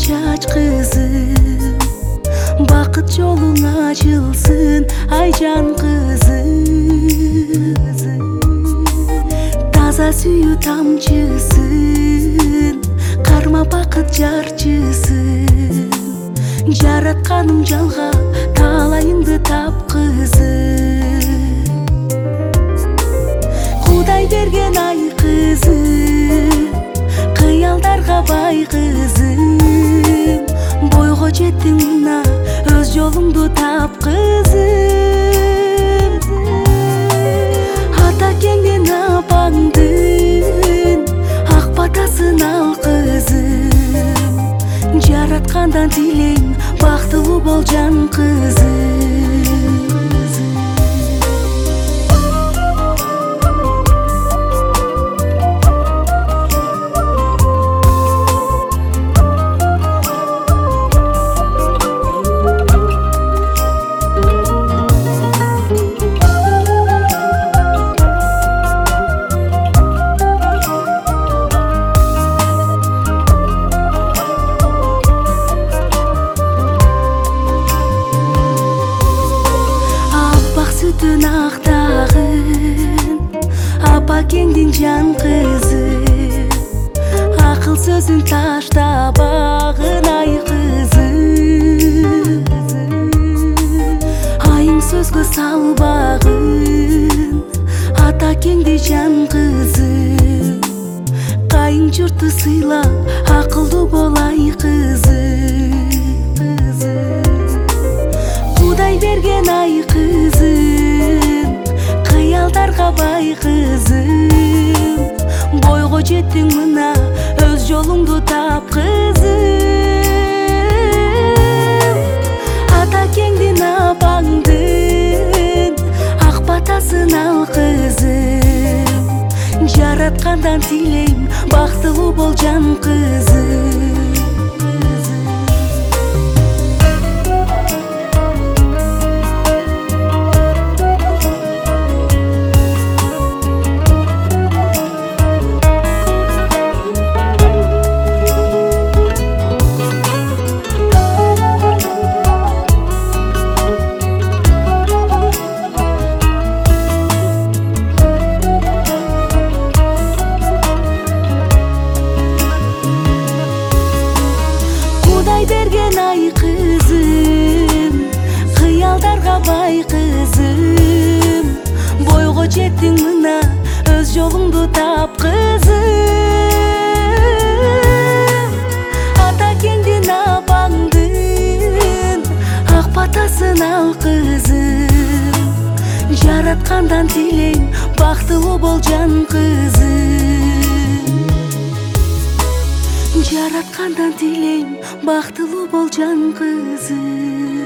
чач кызым, бакыт жолуң ачылсын, ай жан кызым. Таза сүйүү тамчысын, карма бакыт жарчысын. Жаратканым жалга, талайыңды тапкызым. Кудай берген ай кызым, кыялдарга бай кызым. Бойго жеттиң мына, өз жолуңду тапкызым. Ата кеңден апаңдын ак батасын ал кызым. Жараткандан тилейм, бактылуу бол жан кызым. Сүтүн актагын, апа кеңдин жан кызы. Акыл сөзүн таштабагын ай кызы. Айың сөзгө салбагын, ата кеңди жан кызы. Кайың журту сыйла, акылдуу бол ай кызы. Кудай берген ай кызым, кыялдарга бай кызым. Бойго жеттиң мына, өз жолуңду тапкызым. Ата кеңдин апаңдын ак батасын ал кызым. Жараткандан тилейм, бактылуу бол жан кызым. Берген ай кызым, кыялдарга бай кызым. Бойго жеттиң мына, өз жолуңду тапкызым. Ата кеңдин апаңдын ак батасын ал кызым. Жараткандан тилейм, бактылуу бол жан кызым. Жараткандан тилейм, бактылуу бол жан кызым.